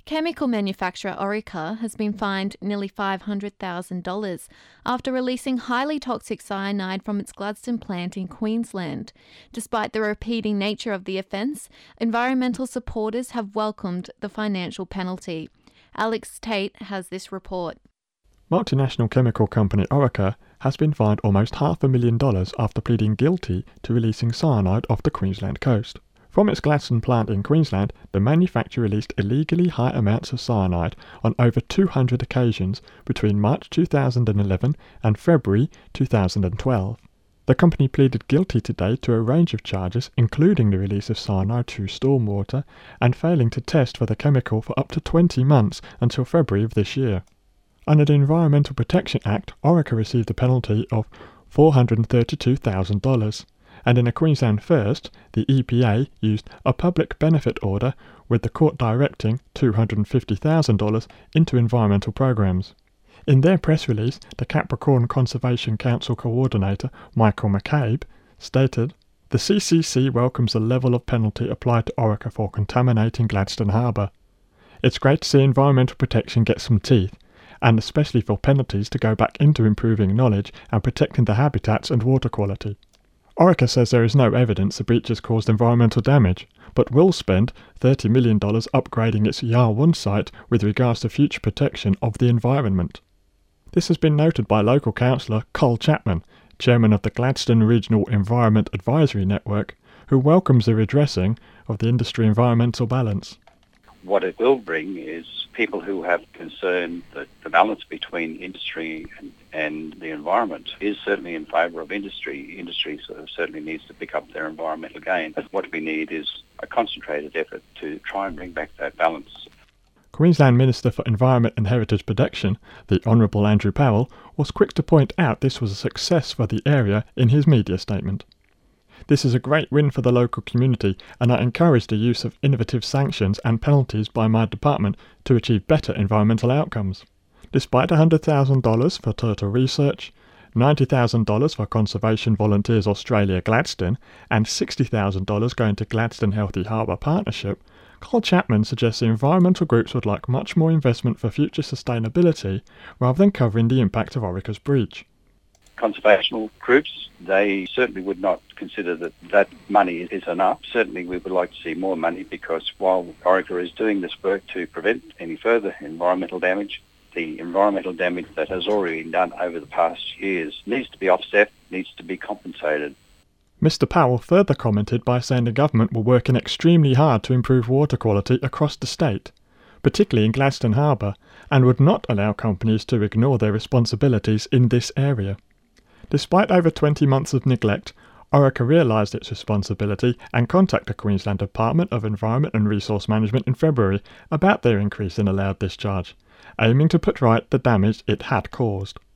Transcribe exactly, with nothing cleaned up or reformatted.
Chemical manufacturer Orica has been fined nearly five hundred thousand dollars after releasing highly toxic cyanide from its Gladstone plant in Queensland. Despite the repeating nature of the offence, environmental supporters have welcomed the financial penalty. Alex Tate has this report. Multinational chemical company Orica has been fined almost half a million dollars after pleading guilty to releasing cyanide off the Queensland coast. From its Gladstone plant in Queensland, the manufacturer released illegally high amounts of cyanide on over two hundred occasions between March two thousand eleven and February two thousand twelve. The company pleaded guilty today to a range of charges, including the release of cyanide through stormwater and failing to test for the chemical for up to twenty months until February of this year. Under the Environmental Protection Act, Orica received a penalty of four hundred thirty-two thousand dollars. And in a Queensland first, the E P A used a public benefit order with the court directing two hundred fifty thousand dollars into environmental programs. In their press release, the Capricorn Conservation Council coordinator, Michael McCabe, stated, "The C C C welcomes the level of penalty applied to Orica for contaminating Gladstone Harbour. It's great to see environmental protection get some teeth, and especially for penalties to go back into improving knowledge and protecting the habitats and water quality." Orica says there is no evidence the breach has caused environmental damage, but will spend thirty million dollars upgrading its Yarwun site with regards to future protection of the environment. This has been noted by local councillor Col Chapman, chairman of the Gladstone Regional Environment Advisory Network, who welcomes the redressing of the industry environmental balance. What it will bring is people who have concern that the balance between industry and, and the environment is certainly in favour of industry. Industry sort of certainly needs to pick up their environmental gain. But what we need is a concentrated effort to try and bring back that balance. Queensland Minister for Environment and Heritage Protection, the Honourable Andrew Powell, was quick to point out this was a success for the area in his media statement. "This is a great win for the local community, and I encourage the use of innovative sanctions and penalties by my department to achieve better environmental outcomes. Despite one hundred thousand dollars for turtle research, ninety thousand dollars for Conservation Volunteers Australia Gladstone, and sixty thousand dollars going to Gladstone Healthy Harbour Partnership, Col Chapman suggests the environmental groups would like much more investment for future sustainability rather than covering the impact of Orica's breach." Conservational groups, they certainly would not consider that that money is enough. Certainly we would like to see more money, because while Orica is doing this work to prevent any further environmental damage, the environmental damage that has already been done over the past years needs to be offset, needs to be compensated. Mister Powell further commented by saying the government were working extremely hard to improve water quality across the state, particularly in Gladstone Harbour, and would not allow companies to ignore their responsibilities in this area. Despite over twenty months of neglect, Orica realised its responsibility and contacted the Queensland Department of Environment and Resource Management in February about their increase in allowed discharge, aiming to put right the damage it had caused.